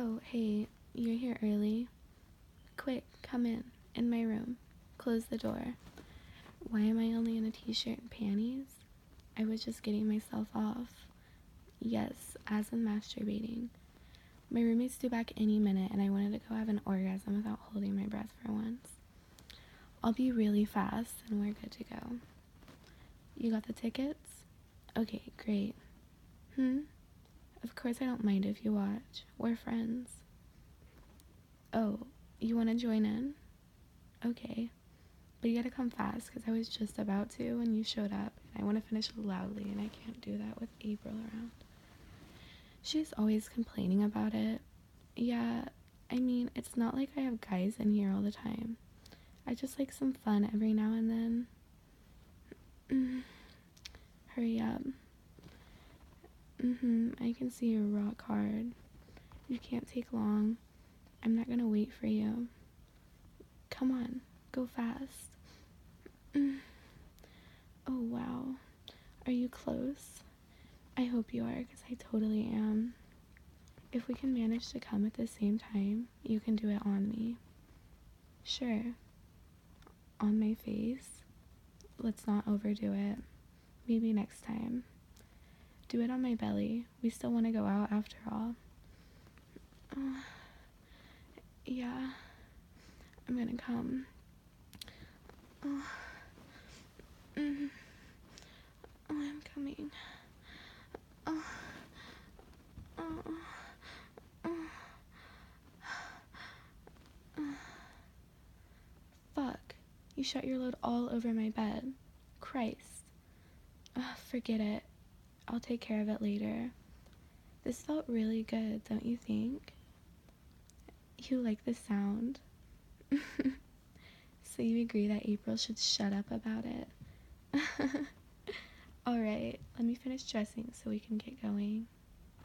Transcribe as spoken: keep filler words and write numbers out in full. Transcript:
Oh, hey, you're here early. Quick, come in. In my room. Close the door. Why am I only in a t-shirt and panties? I was just getting myself off. Yes, as in masturbating. My roommate's due back any minute, and I wanted to go have an orgasm without holding my breath for once. I'll be really fast, and we're good to go. You got the tickets? Okay, great. Hmm? Of course I don't mind if you watch. We're friends. Oh, you want to join in? Okay. But you gotta come fast, because I was just about to when you showed up, and I want to finish loudly, and I can't do that with April around. She's always complaining about it. Yeah, I mean, it's not like I have guys in here all the time. I just like some fun every now and then. Mm. Hurry up. Mm-hmm, I can see you're rock hard. You can't take long. I'm not gonna wait for you. Come on, go fast. Mm. Oh, wow. Are you close? I hope you are, because I totally am. If we can manage to come at the same time, you can do it on me. Sure. On my face? Let's not overdo it. Maybe next time. Do it on my belly. We still want to go out after all. Uh, yeah. I'm gonna come. Uh, mm, oh, I'm coming. Uh, uh, uh, uh. Fuck. You shot your load all over my bed. Christ. Ugh, forget it. I'll take care of it later. This felt really good, don't you think? You like the sound? So you agree that April should shut up about it? Alright, let me finish dressing so we can get going.